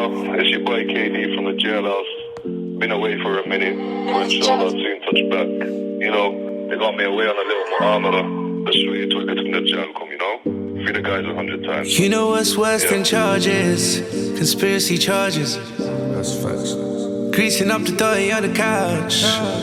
it's your boy KD from the jailhouse. Been away for a minute, but inshallah soon touch back. You know, they got me away on a little mu'amala. Let's wait till we get to the jail come, you know? Free the guys 100 times. You know what's worse than charges? Conspiracy charges. That's facts. Greasing up the dirty on the couch.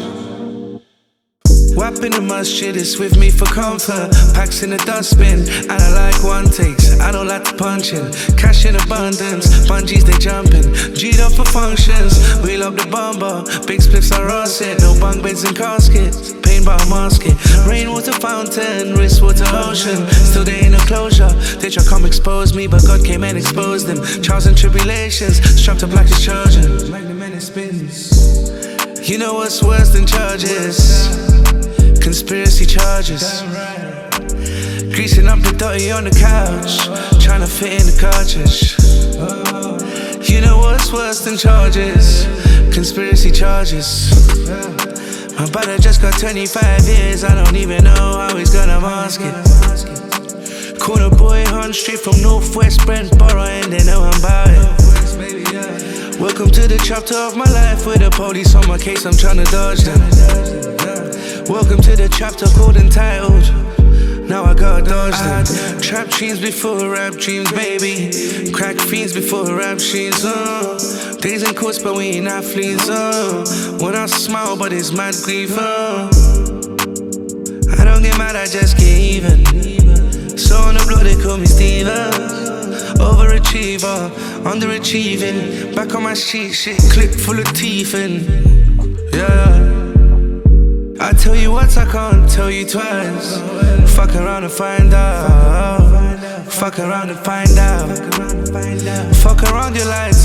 Whapping the masjid is with me for comfort. Packs in the dustbin, and I like one takes. I don't like the punching. Cash in abundance, bungees they jumping. G'd up for functions, we love the bomber. Big spliffs are russet, no bunk beds and caskets. Pain by masking, rainwater fountain, wristwater ocean. Still they ain't no closure. They try come expose me, but God came and exposed them. Trials and tribulations, strapped up like his Trojan. Magnum and it spins. You know what's worse than charges? Conspiracy charges. Greasing up the dirty on the couch, trying to fit in the cartridge. You know what's worse than charges? Conspiracy charges. My brother just got 25 years, I don't even know how he's gonna mask it. Corner boy hunt straight from Northwest Brentborough, and they know I'm about it. Welcome to the chapter of my life with the police on my case, I'm trying to dodge them. Welcome to the chapter called entitled. Now I gotta dodge them. I had trap dreams before rap dreams, baby. Crack fiends before rap sheets, Days in courts, but we ain't athletes, When I smile, but it's mad grief, I don't get mad, I just get even. So on the block, they call me Steven. Overachiever, underachieving. Back on my street, shit clip full of teeth in. Yeah. I tell you once, I can't tell you twice. Fuck around and find out. Fuck around and find out. Fuck around your lights